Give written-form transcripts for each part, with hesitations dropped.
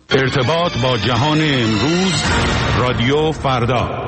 ارتباط با جهان امروز، رادیو فردا.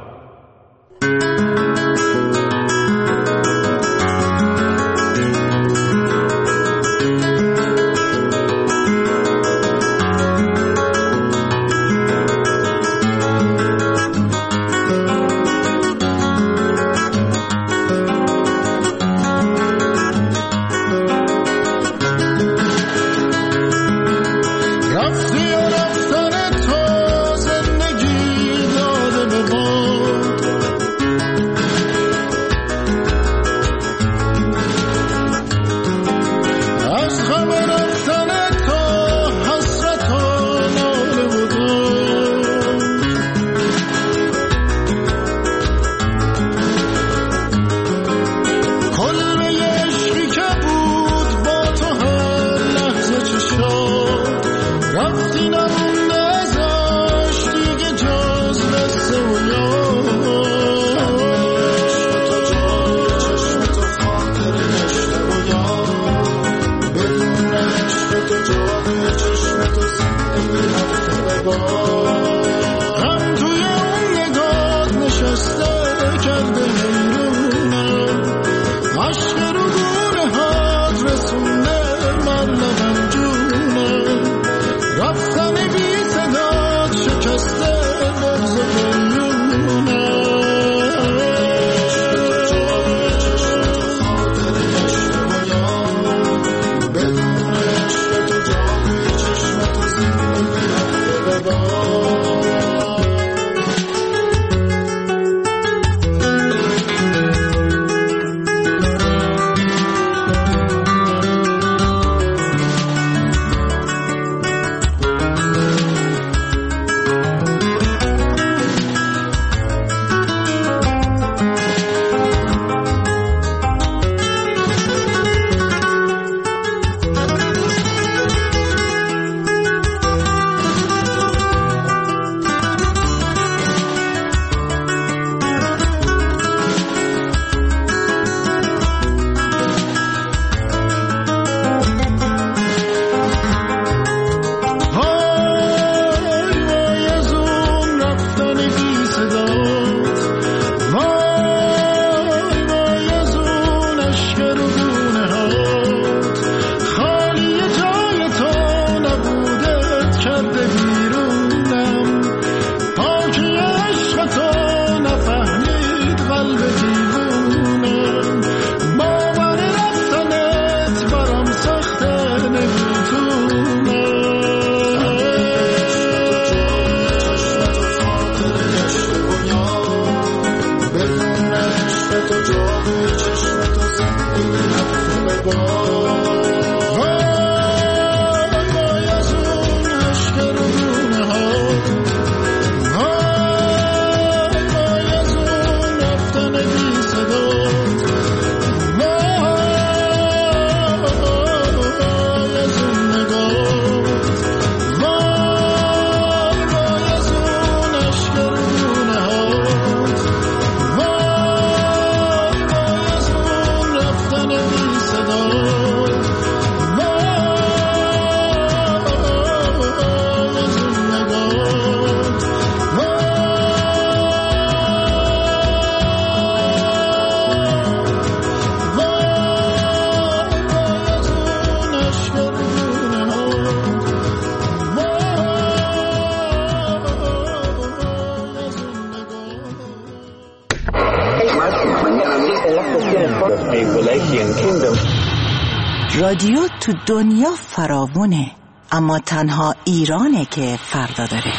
رادیو تو دنیا فراوونه، اما تنها ایرانه که فردا داره.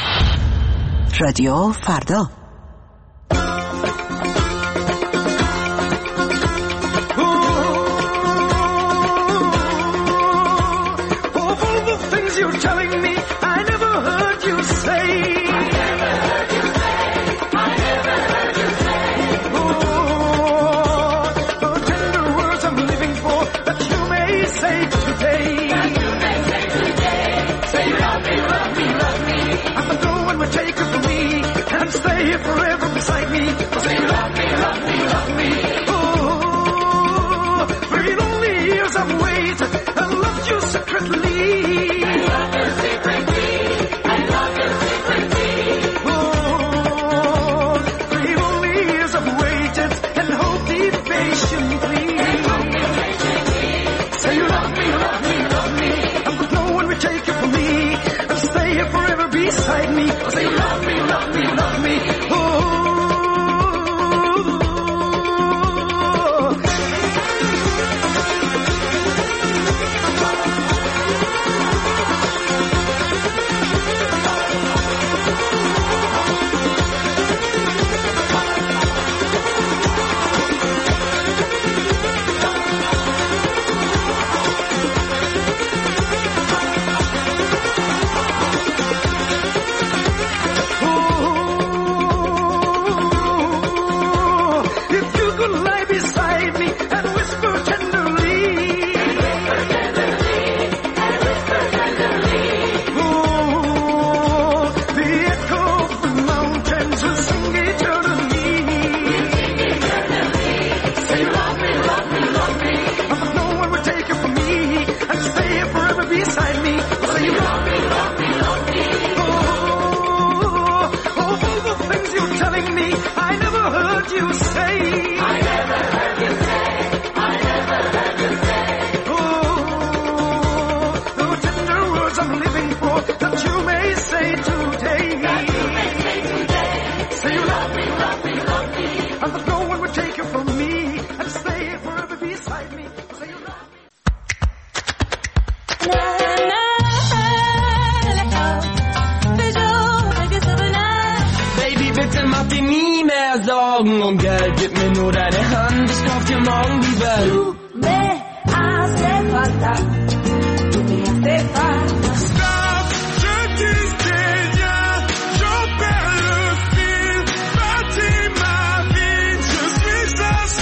رادیو فردا. Forever beside me, say love me, love me, love me. Oh, 3 lonely years I've waited and loved you secretly. I love you secretly. beside me. Say you love me, love me, love me. Und Geld, gib mir nur deine Hand, ich kauf dir morgen die Welt. Du me hace falta, tú me hace falta. Stop, je disais bien, j'en perds le fil. Bâtis ma vie, je suis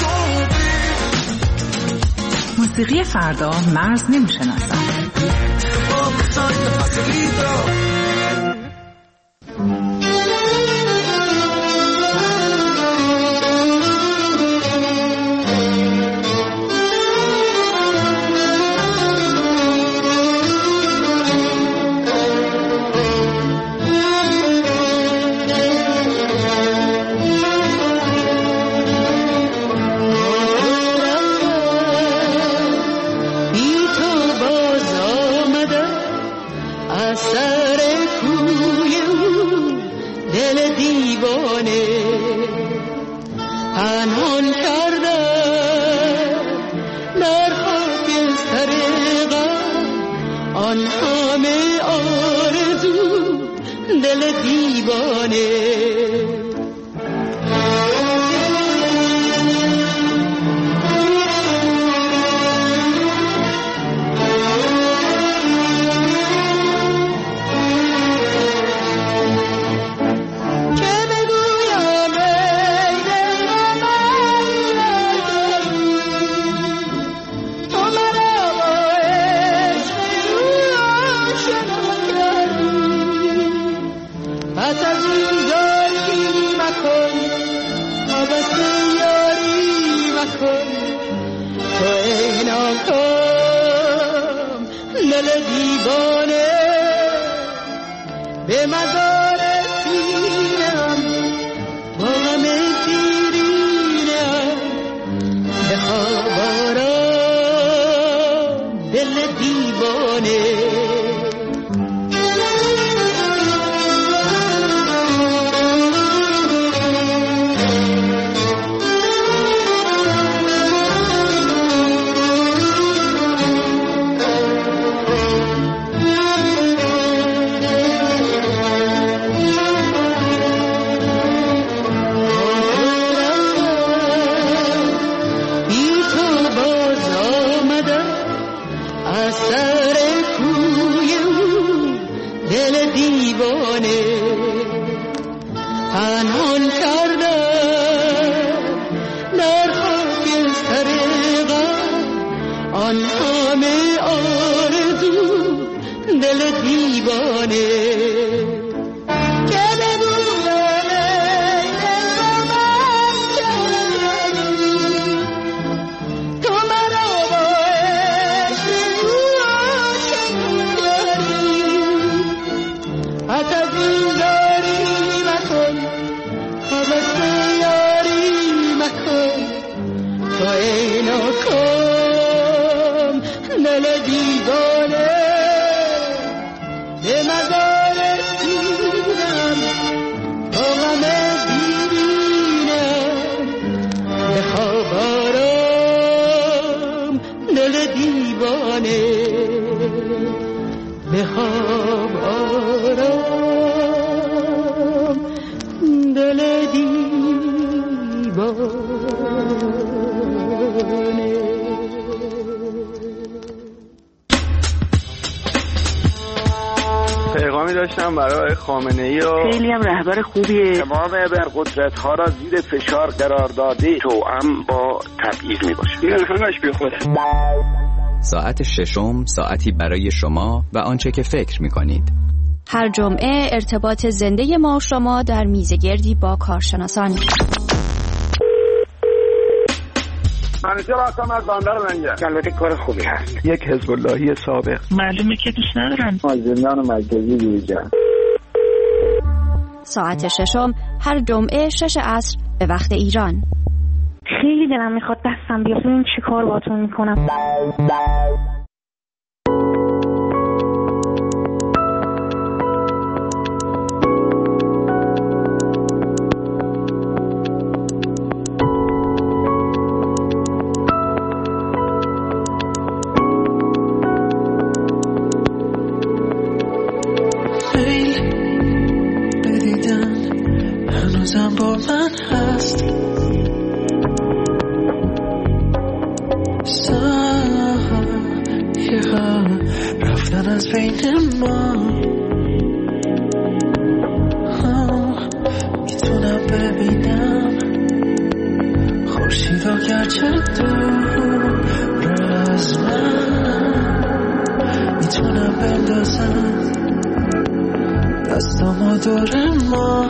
assombri. موسیقی فردا مرز نمیشناسد. دل دیوانه به مزار هم آرام دل دیوانه. پیغامی داشتم برای خامنه‌ای و خیلی هم رهبر خوبیه. تمام ابرقدرت‌ها را زیر فشار قرار داده توأم با تبعیض میباشه. این همش بیخوده. ساعت ششم ساعتی برای شما و آنچه که فکر می‌کنید. هر جمعه ارتباط زنده ما و شما در میزگردی با کارشناسان. منیجر هستم از بندر منجر. البته کار خوبی هست. یک حزب اللهی سابق. معلومه که دوست ندارن. زندان مرکزی بیرجان. ساعت ششم هر جمعه 6 عصر به وقت ایران. خیلی دلم میخواد دستم بیاد. این چی کار باتون میکنم؟ هنوزم با من هست سایه ها رفتن از بین ما. میتونم ببینم خورشیدا گرچه دور از من. میتونم بندازم دستامو دور ما.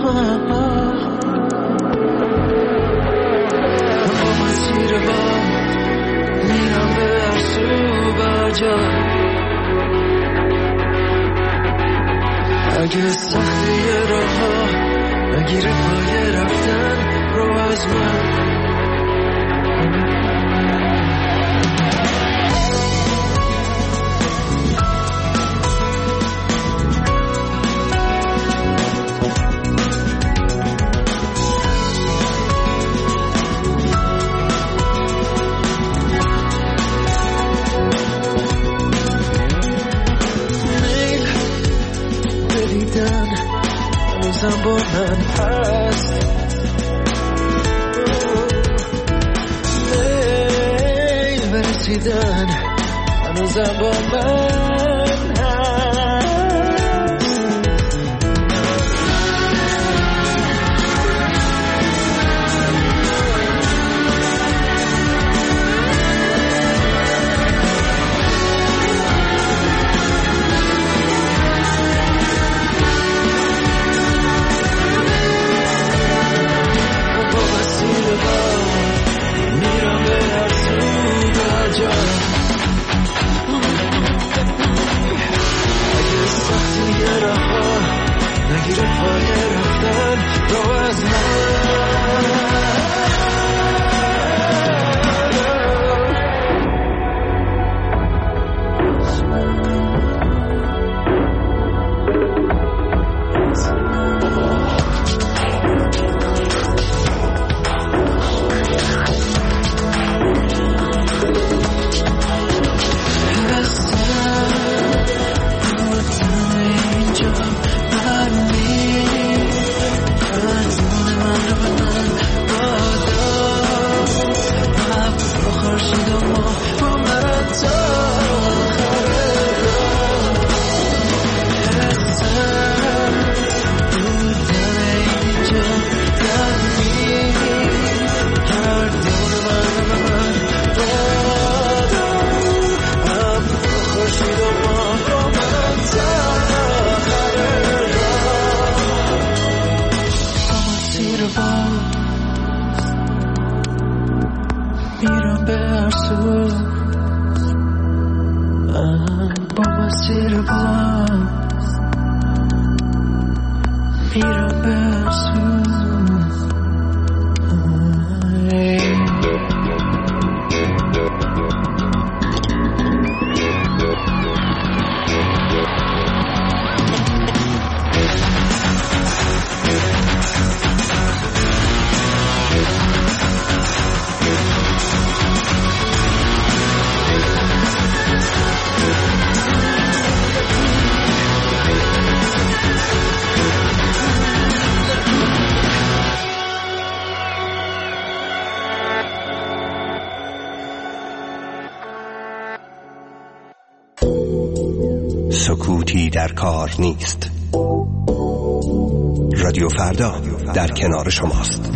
با مسیر با میرم به هر سو بجا. اگه سختی راه ها نگیره پای رفتن رو از من. هنوزم با من هست میل برسیدن. هنوزم با من میرم به هر سو. با مسیر باز میرم به هر سو. دیگری در کار نیست. رادیو فردا در کنار شماست.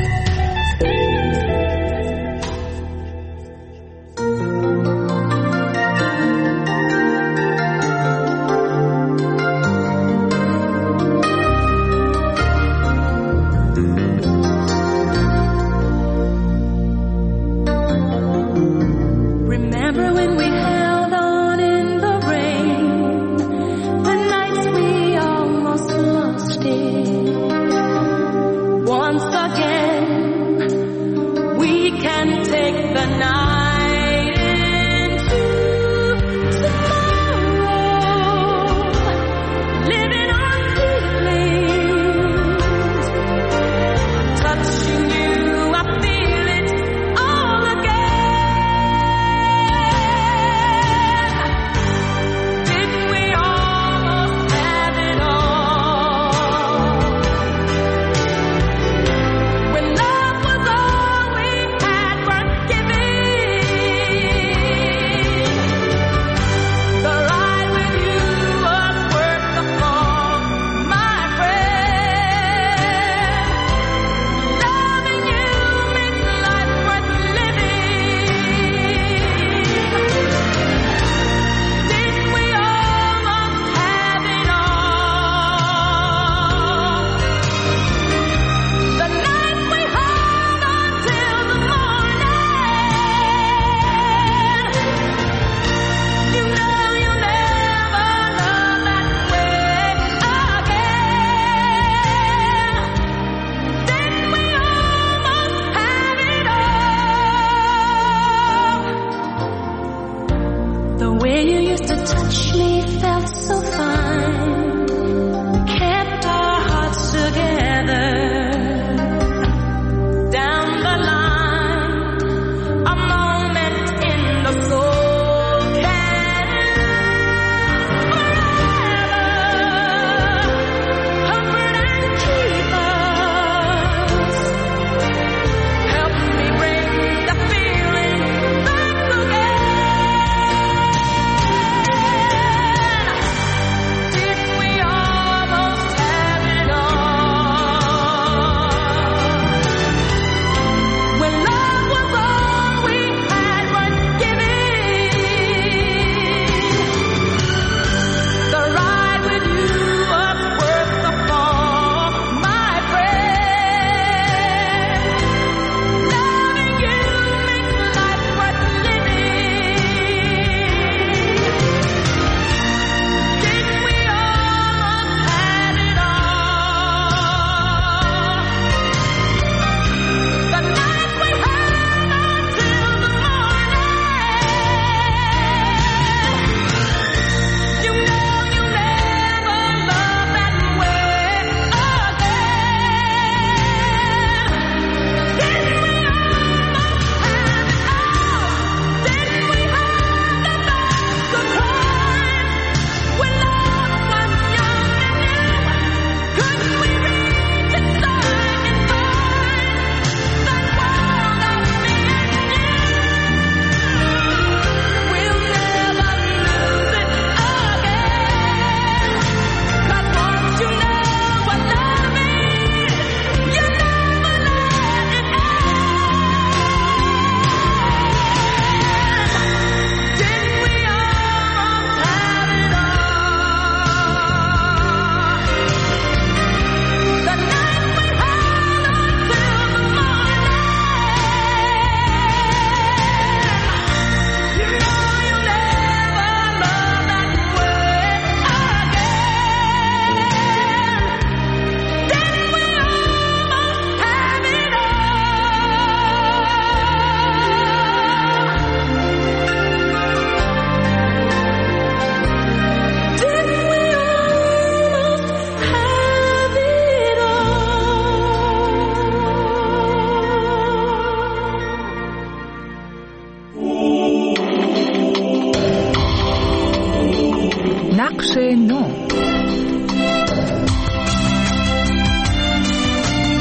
نقش نو.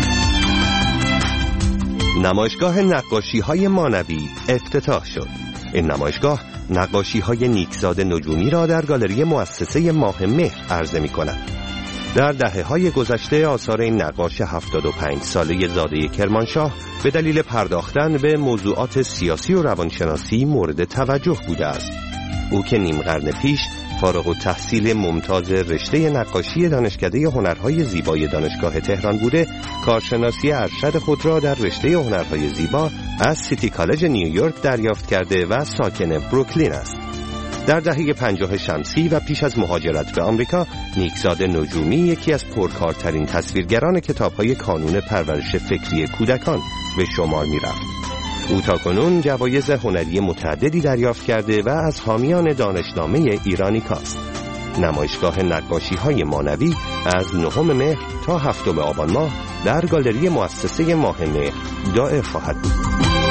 نمایشگاه نقاشی‌های مانوی افتتاح شد. این نمایشگاه نقاشی‌های نیکزاد نجومی را در گالری مؤسسه ماه مهر عرضه می‌کند. در دهه‌های گذشته آثار این نقاش 75 ساله زاده کرمانشاه به دلیل پرداختن به موضوعات سیاسی و روانشناسی مورد توجه بوده است. او که نیم قرن پیش فارغ التحصیل ممتاز رشته نقاشی دانشکده هنرهای زیبای دانشگاه تهران بوده، کارشناسی ارشد خود را در رشته هنرهای زیبا از سیتی کالج نیویورک دریافت کرده و ساکن بروکلین است. در دهه 50 شمسی و پیش از مهاجرت به آمریکا، نیکزاد نجومی یکی از پرکارترین تصویرگران کتاب‌های کانون پرورش فکری کودکان به شمار می‌رفت. او تاکنون جوایز هنری متعددی دریافت کرده و از حامیان دانشنامه ایرانیکاست. نمایشگاه نقاشی‌های مانوی از 9 مهر تا 7 آبان ماه در گالری مؤسسه ماه مهر دائر خواهد بود.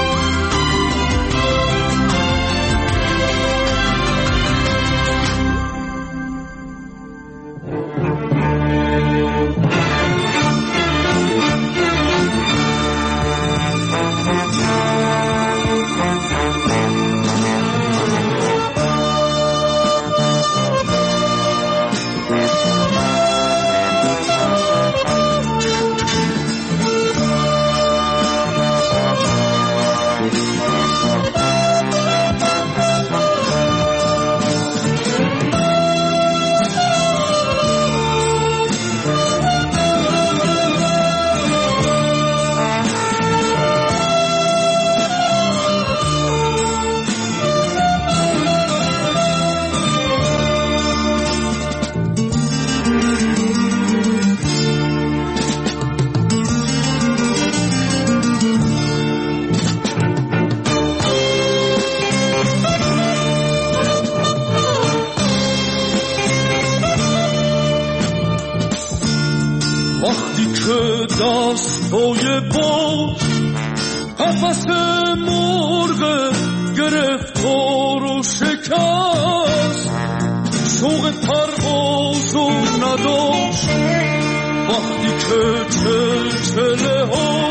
دستای باش قفس مرغ گرفتار و شکست، شوق پرواز و نداشت وقتی که چلچله ها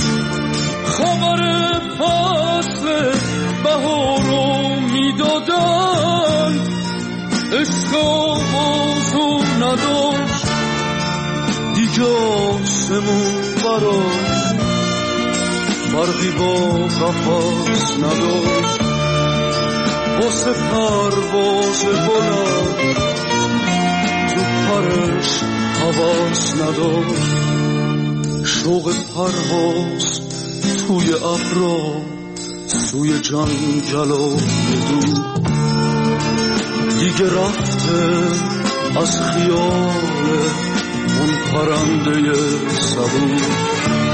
خبر فصل بهارو میدادن، عشق آوازو نداشت دیگه آسمون براش فرقی با قفص نداشت، واسه پرواز بلند تو پرش حواس نداشت، شوق پرواز توی ابرا سوی جنگل و دور دیگه رفته از خیال اون پرنده صبور.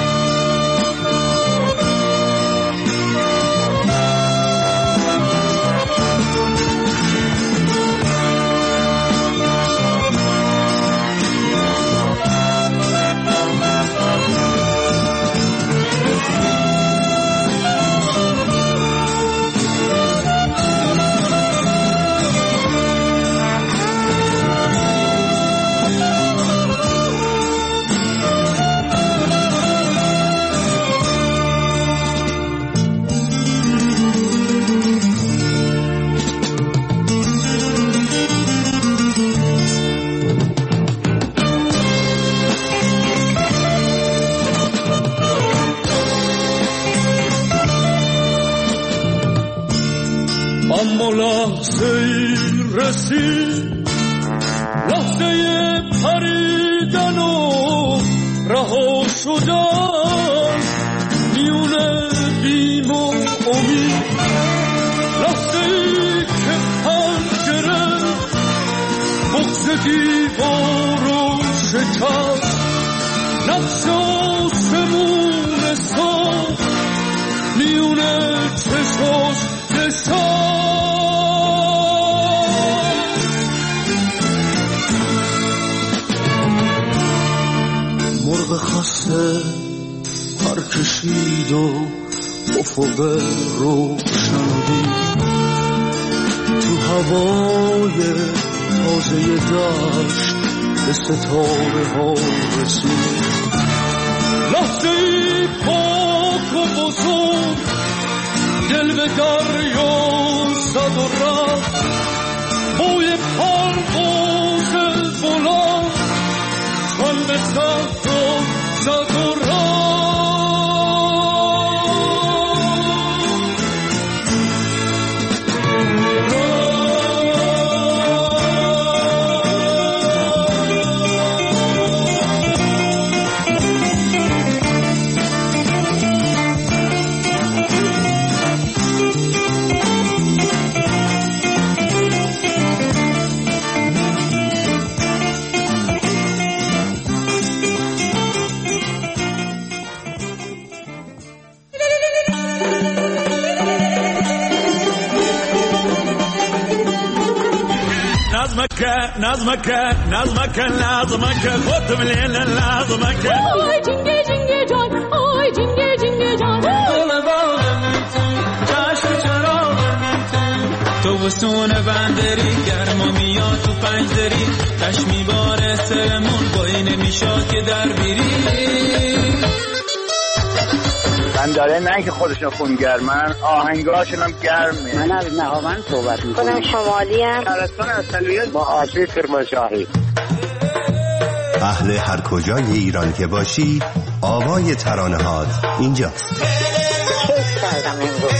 اما لحظه رسید، لحظه پریدن و رها شدن میون بیم و امید، لحظه که پنجره بغض دیوار و شکست، نقش آسمون ساخت میون چشاش نشست. مرغ خسته پر کشید و افق روشن دید، تو هوای تازه دشت به ستاره ها رسید، لحظه پاک و بزرگ دل به دریا صد و راه بوی پرواز بلند چون به صد و راه نظمك خد من الليل نظمك آی جنگه جنگه جان آی جنگه جنگه جان جشن چراغ تو بستون بندری گرما میاد تو پنجدری کش میباره سرمون با این نمیشاد که در بیری بنداره نه که خودشون خونگرمن آهنگاشون هم گرمه. من از نهاوند صحبت میکنم. خودم شمالی ام. شهرستان اصلیت با آشوی کرمانشاهی. اهل هر کجای ایران که باشی آوای ترانه هات اینجاست. کیف کردم امروز.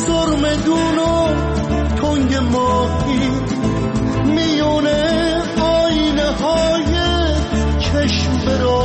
میونه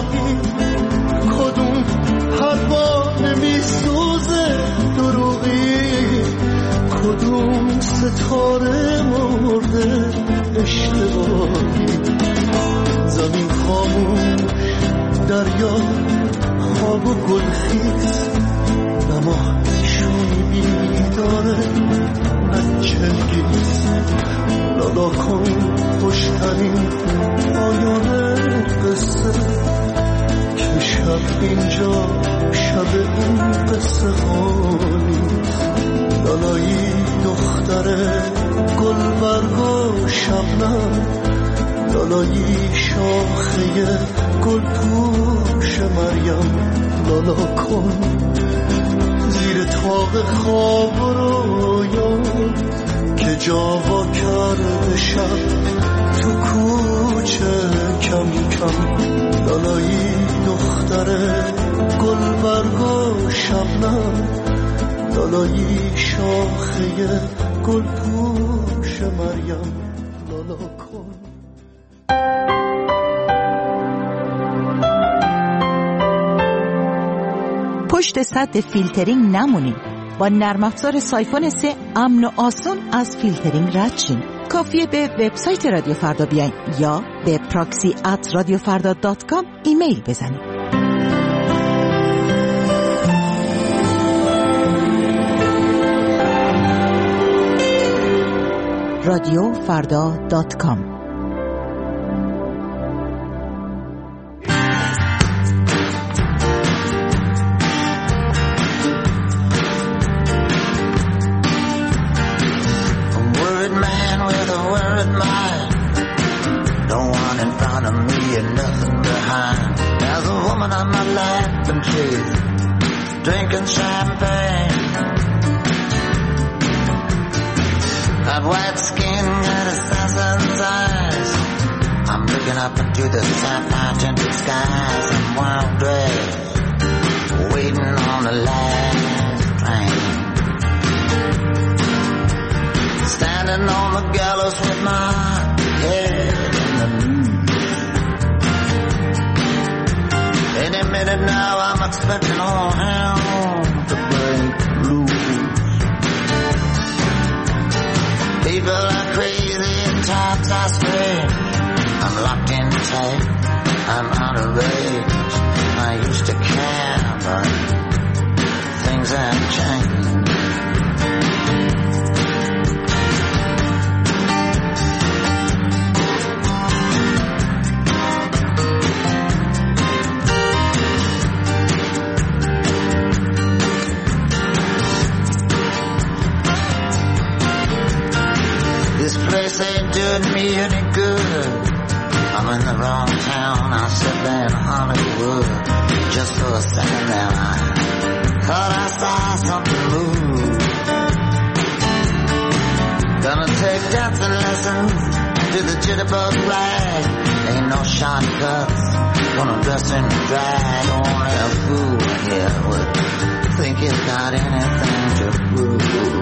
راهی، کدوم پروانه میسوزه دروغی، کدوم ستاره مرده اشتباهی. زمین خاموش، دریا خواب و گلخیز، نمایشونی بیداره من چنگیز. لالا کن خوشترین پایان قصه که شب اینجا شب این قصه ها نیست. لالایی دختر گلبرگ و شبنم، لالایی شاخه گل پوش مریم. لالا کن زیر طاق خواب رویا که جاوا کرده شب تو کوچه کم کم. لالایی دختر گلبرگ و شبنم، لالایی شاخه گل پوش مریم. لالا کن. پشت سد فیلترینگ نمونین. با نرم افزار سایفون 3 امن و آسون از فیلترینگ رد شین. کافیه به وبسایت رادیو فردا بیاین یا به proxy@radiofarda.com ایمیل بزنید. radiofarda.com. Drinking champagne, that white skin and assassin's eyes. I'm looking up into the sapphire tinted skies. I'm wild dressed, waiting on the last train. Standing on the gallows with my head in the noose. Any minute now I'm expecting all hell to break loose. People are crazy and times are strange. I'm locked in tight, I'm out of range. I used to care, but things have changed. This place ain't doing me any good. I'm in the wrong town. I sit there in Hollywood. Just for a second there I thought I saw something move. Gonna take dancing lessons to the jitterbug rag. Ain't no shortcuts. Gonna dress in drag. Only a fool here would think he's got anything to prove.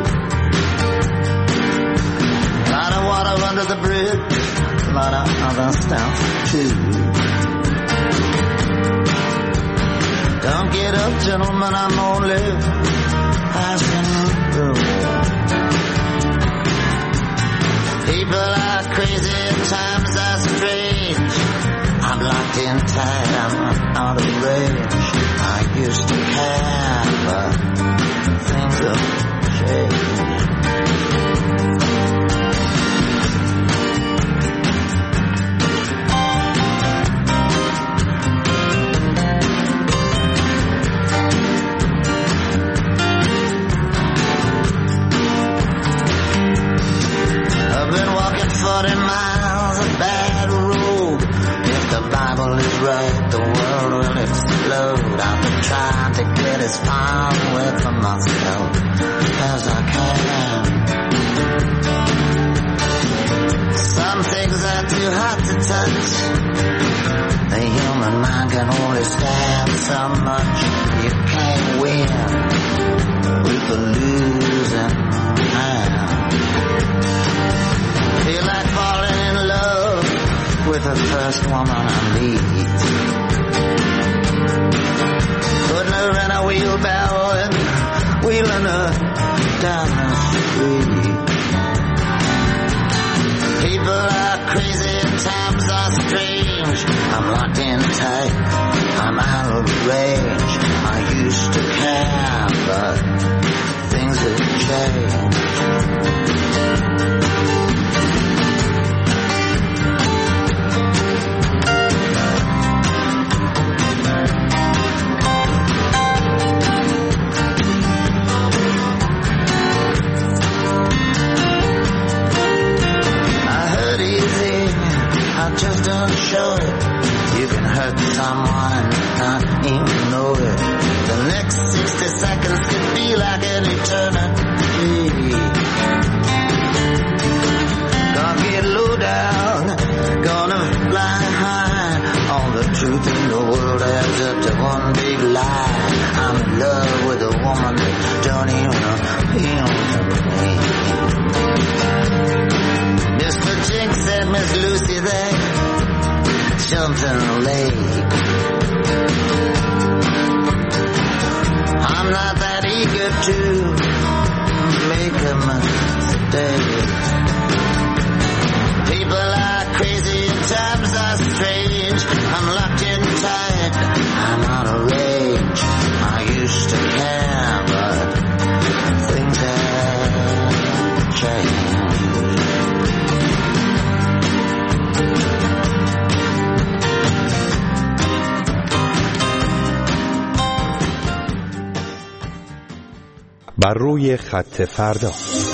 A lot of water under the bridge, a lot of other stuff too. Don't get up, gentlemen, I'm only passing through. People are crazy, times are strange. I'm locked in tight, I'm out of range. I used to care, but things have changed. I've been walking 40 miles of bad road. If the Bible is right, the world will explode. I've been trying to get as far away from myself as I can. Some things are too hot to touch. The human mind can only stand so much. You can't win with a losing hand. Feel like falling in love with the first woman I meet. wheelbarrow and wheeling her down the street. People are crazy and times are strange. I'm locked in tight, I'm out of range. I used to care, but things have changed. Just don't show it. You can hurt someone and not even know it. The next 60 seconds could be like an eternity. Gonna get low down, gonna fly high. All the truth in the world adds up to one big lie. I'm in love with a woman that don't even appeal to me. Mr. Jinx and Miss Lucy, they jumped in the lake. I'm not that eager to make a mistake. People are crazy and times are strange. I'm locked in tight, I'm out of range. I used to care, but things have changed. بر روی خط فردا.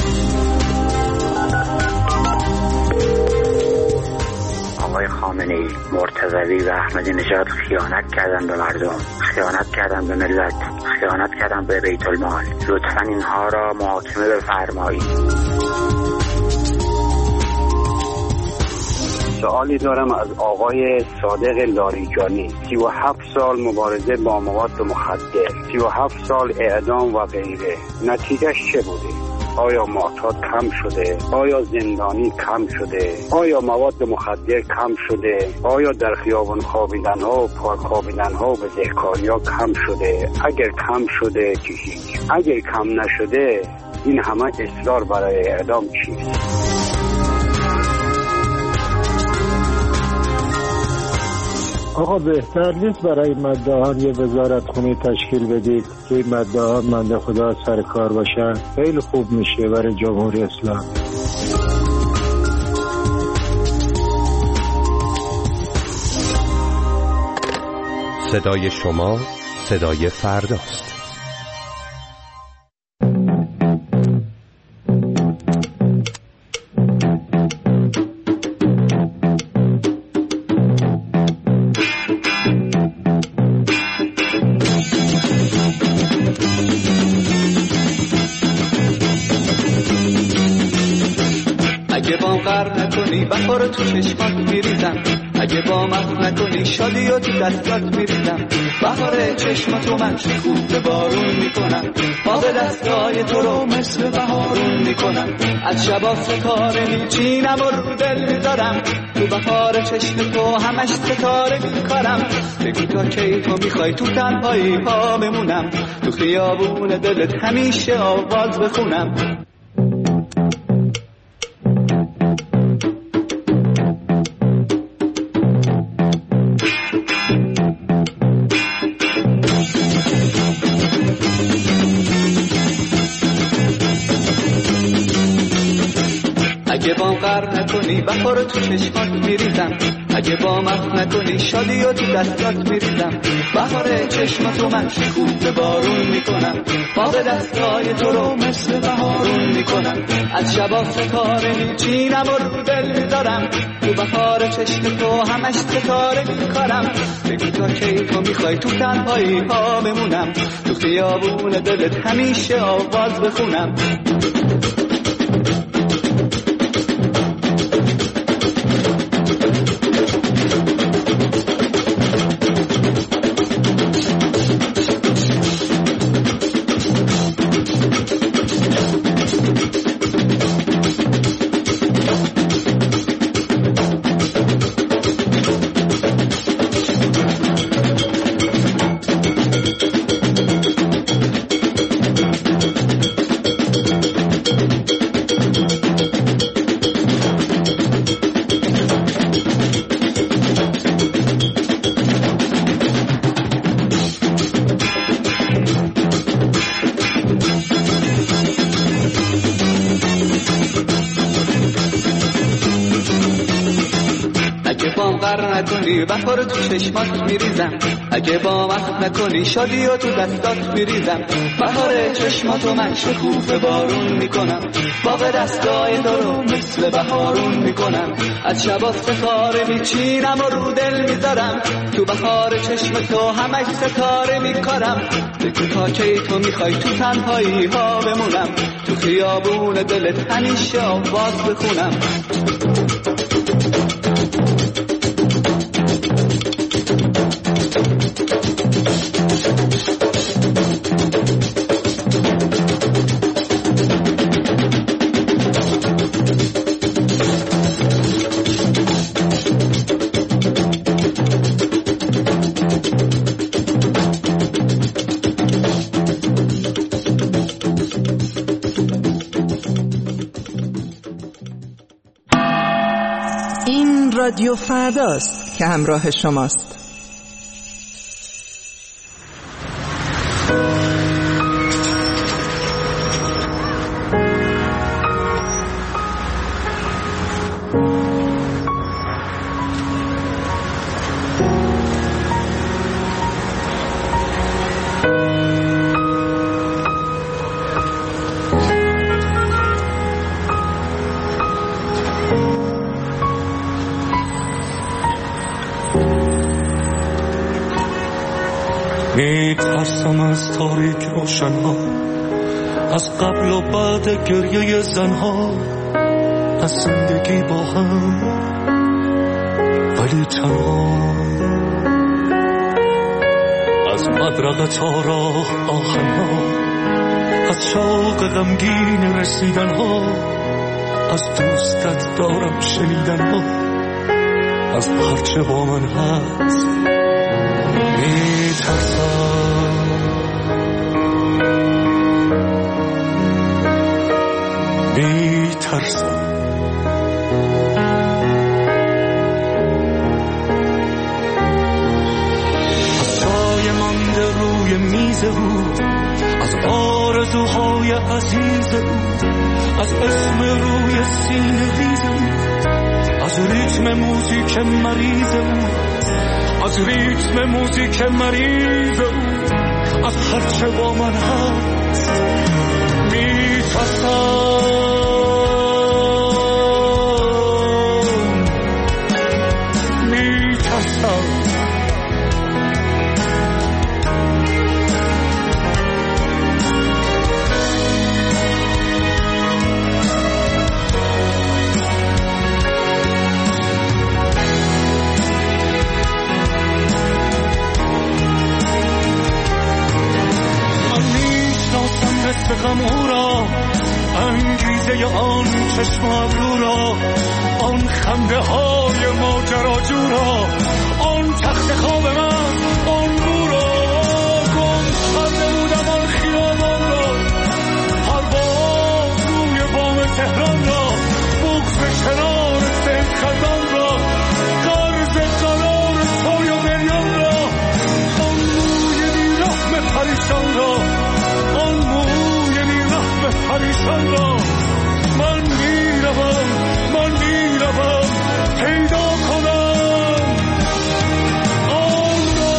آقای خامنه‌ای، مرتضوی و احمدی نژاد خیانت کردن به مردم، خیانت کردن به ملت، خیانت کردن به بیت المال. لطفاً اینها را محاکمه بفرمایید. سوالی دارم از آقای صادق لاریجانی. 37 سال مبارزه با مواد مخدر، 37 سال اعدام و غیره. نتیجهش چه بوده؟ آیا معتاد کم شده؟ آیا زندانی کم شده؟ آیا مواد مخدر کم شده؟ آیا در خیابان خوابیدن ها و پارک خوابیدن ها و بزهکاری ها کم شده؟ اگر کم شده که هیچ، اگر کم نشده این همه اصرار برای اعدام چیست؟ آقا بهتر نیست برای مدعیان یه وزارتخونه تشکیل بدید که این مدعیان بنده خدا سر کار باشن؟ خیلی خوب میشه برای جمهوری اسلامی. صدای شما صدای فرداست. بخور تو چشمات میریزم، اگه با من نکنی شادی و تو دستات میریزم. بهار چشماتو من شکوفه بارون میکنم، باغ دستای تو رو مثل بهارون میکنم. از شبا ستاره میچینم و رو دل میذارم، تو بهار چشم تو همش ستاره میکارم. بگو تا کی تو میخوای تو تنهایی پا بمونم، تو خیابون دلت همیشه آواز بخونم. اگه با قرب نکنی بخور تو چشمات میریزم، اگه با من نکنی شادی و تو دستات میریزم. بهار چشماتو من شکوفه بارون میکنم، باغ دستای تو رو مثل بهارون میکنم. از شبا ستاره میچینم و رو دل میذارم، تو بهار چشم تو همش ستاره میکارم. بگو تا کی تو میخوای تو تنهایی ها بمونم، تو خیابون دلت همیشه آواز بخونم. تنهایی بهار تو چشمات میریزم اگه با من نکنی شادی و تو دستات میریزم بهار چشماتو من شکوفه بارون میکنم باغ دستای تو رو مثل بهارون میکنم از شبا ستاره میچینم و رو دل میذارم تو بهار چشم تو همش ستاره میکارم بگو تا کی تو میخوای تو تنهایی ها بمونم تو خیابون دلت همیشه آواز بخونم رادیو فرداست که همراه شماست. میترسم از تاریک روشنها، از قبل و بعد گریه زنها، از زندگی با هم ولی تنها، از مدرقه تا راه آهنها، از شوق غمگین رسیدنها، از دوستت دارم شنیدنها، از هرچه با من هست میترسم. از چای مانده روی میز او، از آرزوهای عزیز او، از اسم روی سینه ریز او، از ریتم موزیک مریض او، از ریتم موزیک مریض او، از هرچه با من هست میترسم. غم او را، انگیزه آن چشم ابرو را، آن خنده های ماجراجو را، آن تخت خواب من، آن بو را، گم کرده بودم آن خیابان را، پرواز روی بام تهران را، بغض کنار سید خزان را، قرض قرار سوی و مریان را، آن موی بیرحم پریشان را، پریشان را. من میروم پیدا کنم آن را.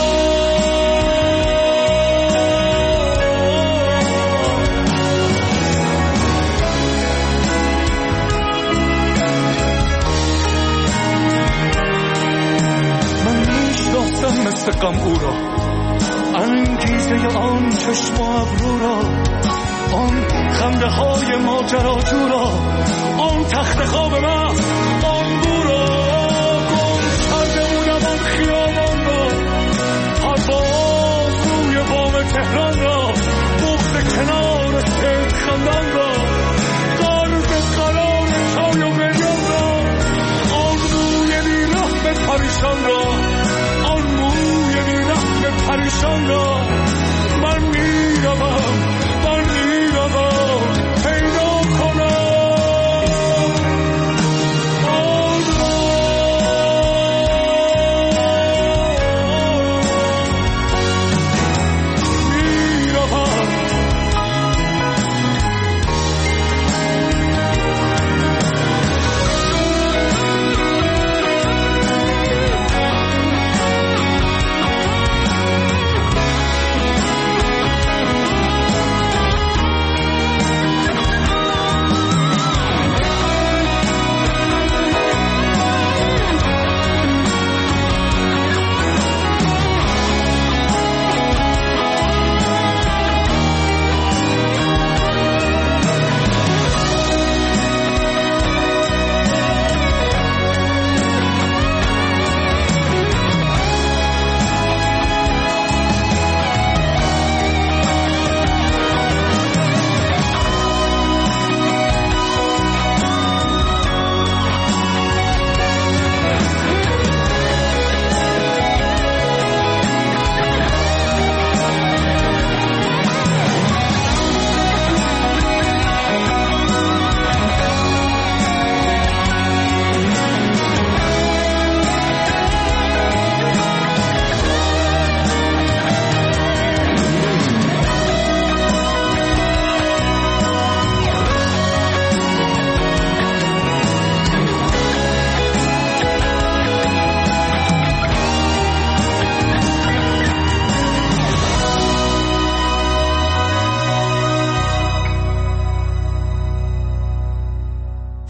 من میشناسم مثل غم او را، انگیزه آن چشم و ابرو را، آن خنده های ماجراجو را، آن تخت خواب من، آن بو را، گم کرده بودم آن خیابان را، پرواز روی بام تهران را، بغض کنار سید خندان را، قرض قرار چای و مریان را، آن موی بیرحم پریشان را، آن موی بیرحم پریشان را. من میروم پیدا کنم آن را.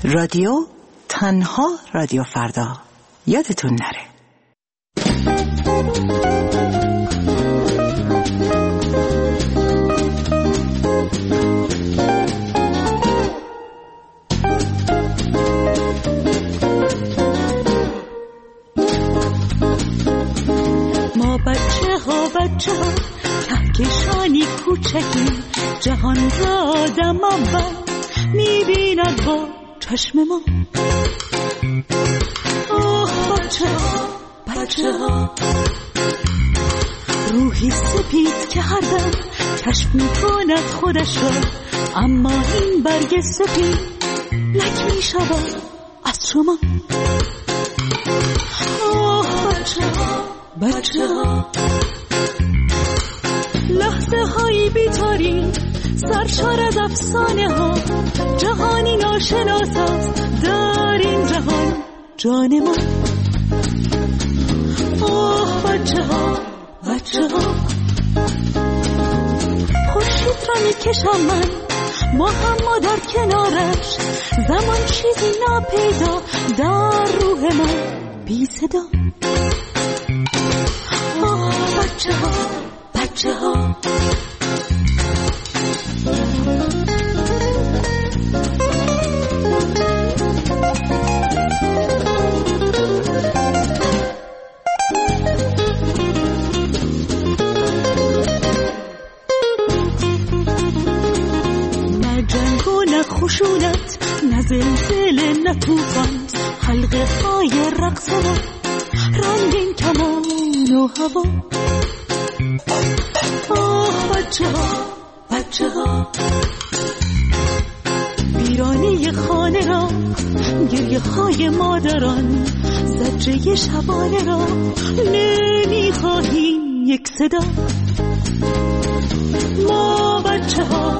رادیو تنها رادیو فردا. یادتون نره. ما بچه ها کهکشانی کوچکی، جهان را آدم اول میبیند با چشم ما. آه بچه ها روحی سپید که هر دم کشف میکند خودش را، اما این برگ سپید لک میشود از شما. آه بچه ها لحظه هایی بیتاری سرشار از افسانه ها، جهانی ناشناس است در این جهان جان ما. آه بچه ها خورشید را میکشم من، ما در کنارش، زمان چیزی ناپیدا در روح من بی صدا. آه بچه ها نه جنگ و نه خشونت، نه زلزله نه طوفان، حلقه های رقص ما، رنگین کمان و هوا. آه بچه ها ویرانی خانه را، گریه های مادران، زجه شبانه را، نمیخواهیم یک صدا. ما بچه ها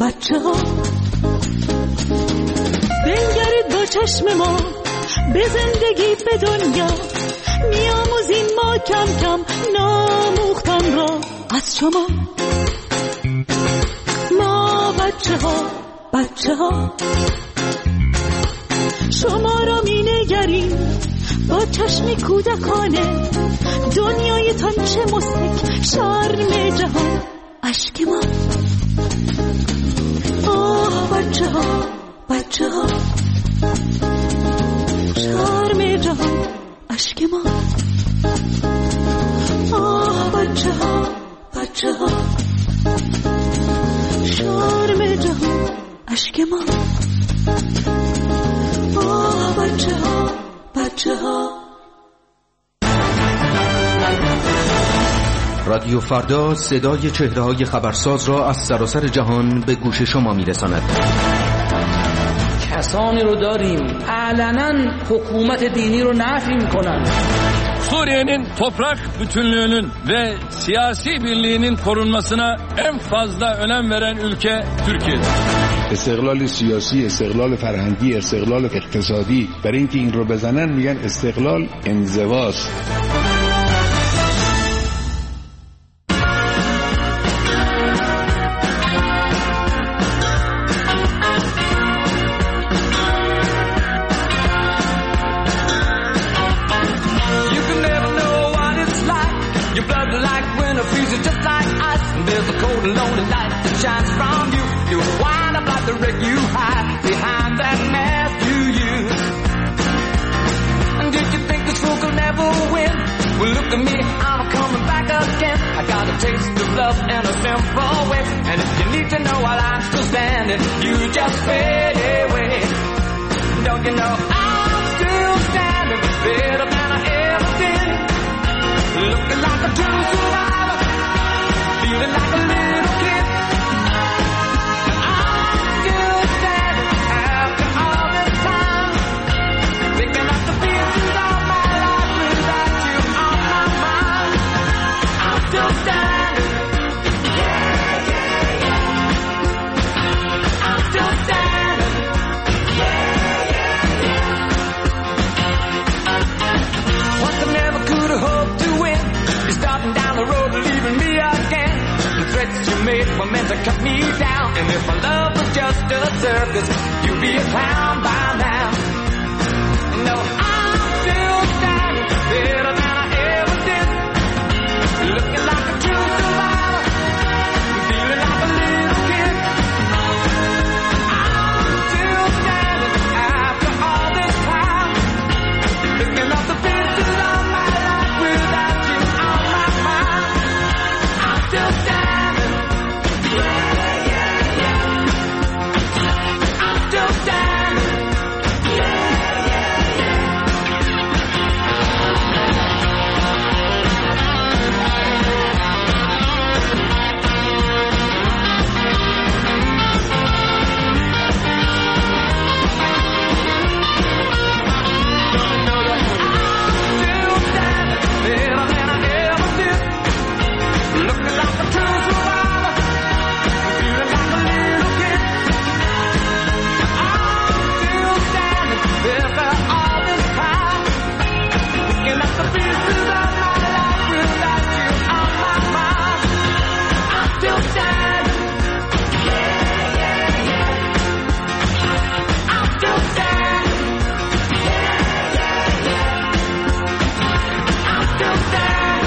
بنگرید با چشم ما به زندگی، به دنیا میاموزیم ما کم کم ناموختن را از شما. ما بچه ها شما را می نگریم با چشمی کودکانه، دنیایتان چه مستک شرم جهان اشک ما. آه بچه ها شرم جهان اشک ما. آه بچه ها شرم جهان اشک ما. آه بچه ها رادیو فردا صدای چهره‌های خبرساز را از سراسر جهان به گوش şoma میرساند. کسانی رو داریم علنا حکومت دینی رو نفی میکنن. Suriye'nin toprak bütünlüğünün ve siyasi birliğinin korunmasına en fazla önem veren ülke Türkiye'dir. استقلال سیاسی، استقلال فرهنگی، استقلال اقتصادی، برای اینکه این رو بزنن میگن استقلال انزواست. threats you made were meant to cut me down. And if my love was just a circus, you'd be a clown by now. No, I'm still standing better than I ever did. Looking like a true survivor, feeling like a little kid. I'm still standing after all this time, picking up the pieces of my life without you on my mind. I'm still standing. Yeah, yeah, yeah. I'm still standing. Yeah, yeah, yeah. Better than I ever did. Looking like a true survivor, feeling like a little kid. I'm still standing after all this time, picking up the pieces of my life without you on my mind. I'm still standing. Yeah, yeah, yeah. I'm still standing. Yeah, yeah, yeah. I'm still standing.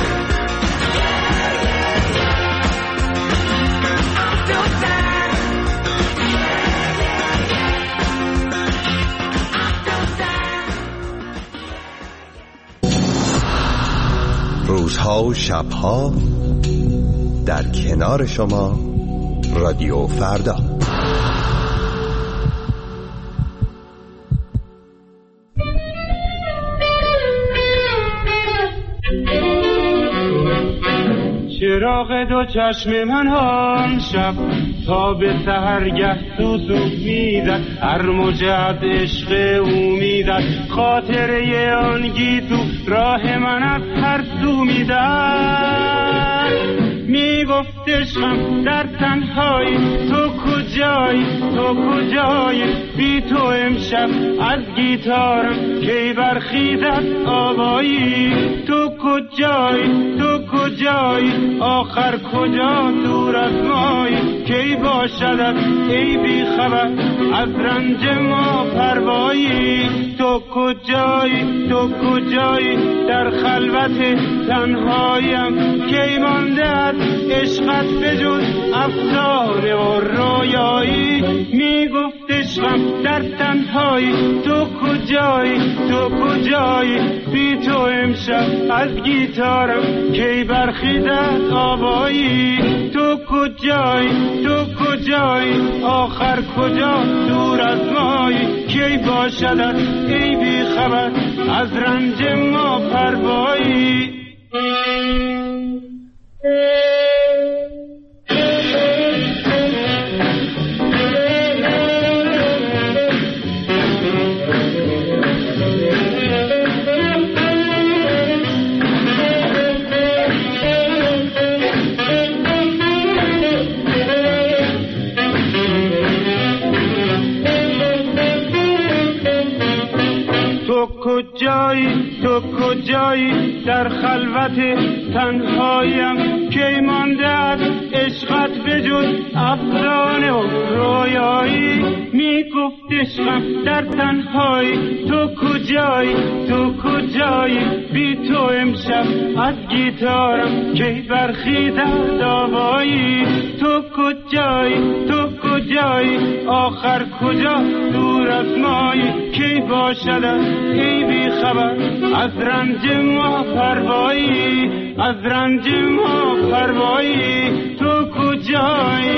روزها و شبها در کنار شما رادیو فردا. چراغ دو چشم من آن شب تا به سحرگه سوسو میزد، هر موج از عشق او میزد، خاطره آن گیسو راه من از هر سو میزد. میگفت عشقم در تنهایی تو کجایی، تو کجایی، بی تو امشب از گیتارم کی برخیزد آوایی. تو کجایی، تو کجایی، آخر کجا دور از مایی، کی باشدت ای بی خبر از رنج ما پروایی. تو کجایی، تو کجایی، در خلوت تنهایم کی مانده از عشقت بجز افسانه و رویایی. میگفت عشقم در تنهایی تو کجایی، تو کجایی، بی تو امشب از گیتارم کی برخیزد آوایی. تو کجایی، تو کجایی، آخر کجا دور از مایی، کی باشدت ای بی خبر از رنج ما پروایی. کجایی، تو کجایی، در خلوت تنهایم کی مانده از عشقت بجز افسانه و رویایی. میگفت عشقم در تنهایی تو کجایی، تو کجایی، بی تو امشب از گیتارم کی برخیزد آوایی. تو کجایی، تو کجایی، آخر کجا دور از مایی، کی باشدت ای بی خبر از رنج ما پروایی، از رنج ما پروایی. تو کجایی.